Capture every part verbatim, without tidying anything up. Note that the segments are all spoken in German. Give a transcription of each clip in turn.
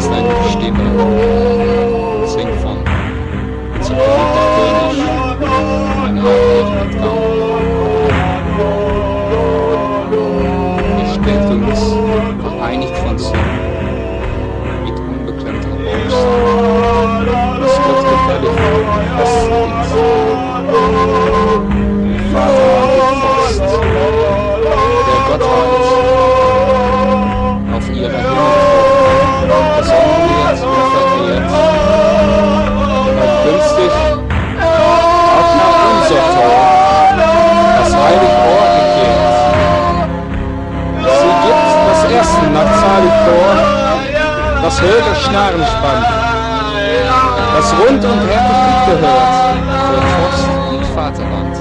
seine Stimme singt von unser guter König, eine Art Entgang. Er stellt uns vereinigt von Sinn, mit unbeklemmter Brust. Das Gott gefällig das ist. Vater Frost, der Gottheit auf ihrer Himmel besonders verehrt, weil günstig auch nach unser Tor das heilige Ohr gekehrt. Sie gibt das Essen nach Saligtor, das höhere Schnarrenspann, das rund und härtig gehört für Trost und Vaterland.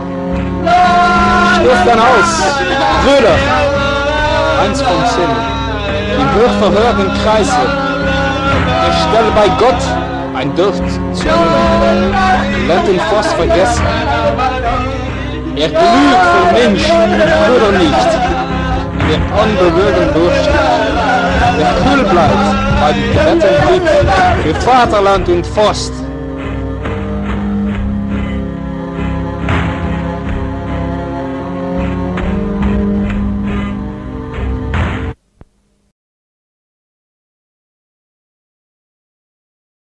Stirbt dann aus, Brüder, eins vom Sinn, die hochverhörten Kreise, er stelle bei Gott ein Duft zu nehmen, lernt den Voss vergessen. Er glüht für Mensch und Bruder nicht, der unberührten Durchschnitt, der kühl bleibt beim geretteten Blick für Vaterland und Forst.